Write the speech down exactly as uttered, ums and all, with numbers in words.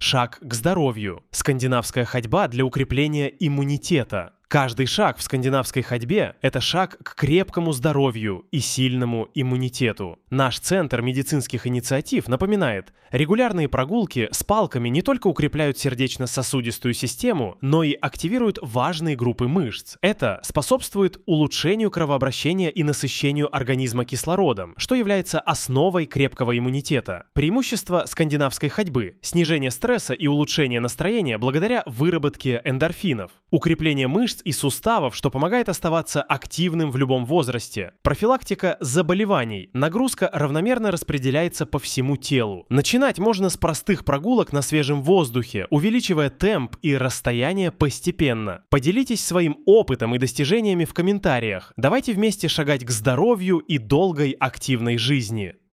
шаг к здоровью. Скандинавская ходьба для укрепления иммунитета. Каждый шаг в скандинавской ходьбе – это шаг к крепкому здоровью и сильному иммунитету. Наш Центр медицинских инициатив напоминает, регулярные прогулки с палками не только укрепляют сердечно-сосудистую систему, но и активируют важные группы мышц. Это способствует улучшению кровообращения и насыщению организма кислородом, что является основой крепкого иммунитета. Преимущество скандинавской ходьбы – снижение стресса и улучшение настроения благодаря выработке эндорфинов, укрепление мышц и суставов, что помогает оставаться активным в любом возрасте. Профилактика заболеваний. Нагрузка равномерно распределяется по всему телу. Начинать можно с простых прогулок на свежем воздухе, увеличивая темп и расстояние постепенно. Поделитесь своим опытом и достижениями в комментариях. Давайте вместе шагать к здоровью и долгой активной жизни.